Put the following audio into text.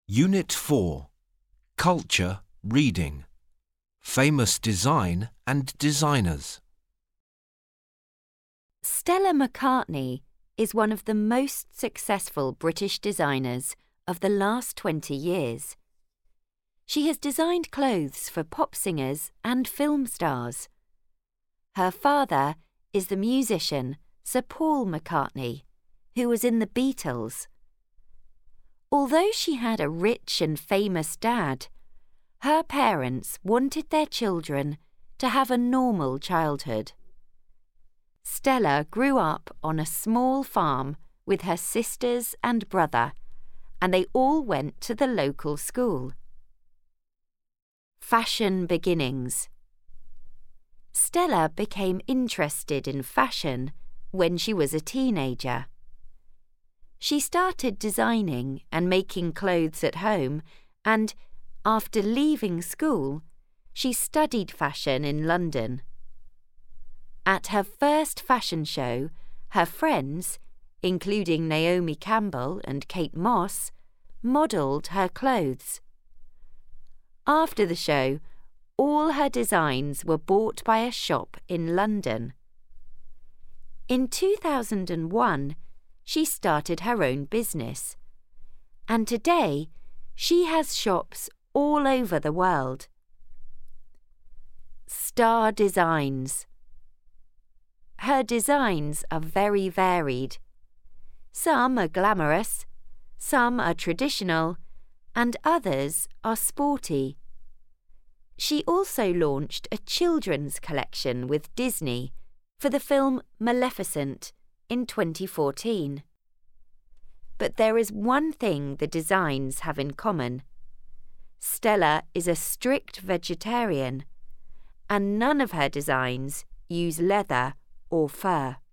Unit 4. Culture Reading. Famous Design and Designers. Stella McCartney is one of the most successful British designers of the last 20 years. She has designed clothes for pop singers and film stars. Her father is the musician Sir Paul McCartney, who was in the Beatles. Although she had a rich and famous dad, her parents wanted their children to have a normal childhood. Stella grew up on a small farm with her sisters and brother, and they all went to the local school. Fashion beginnings. Stella became interested in fashion when she was a teenager. She started designing and making clothes at home, and, after leaving school, she studied fashion in London. At her first fashion show, her friends, including Naomi Campbell and Kate Moss, modelled her clothes. After the show, all her designs were bought by a shop in London. In 2001, she started her own business, and today she has shops all over the world. Star Designs. Her designs are very varied. Some are glamorous, some are traditional, and others are sporty. She also launched a children's collection with Disney for the film Maleficent in 2014. But there is one thing the designs have in common. Stella is a strict vegetarian, and none of her designs use leather or fur.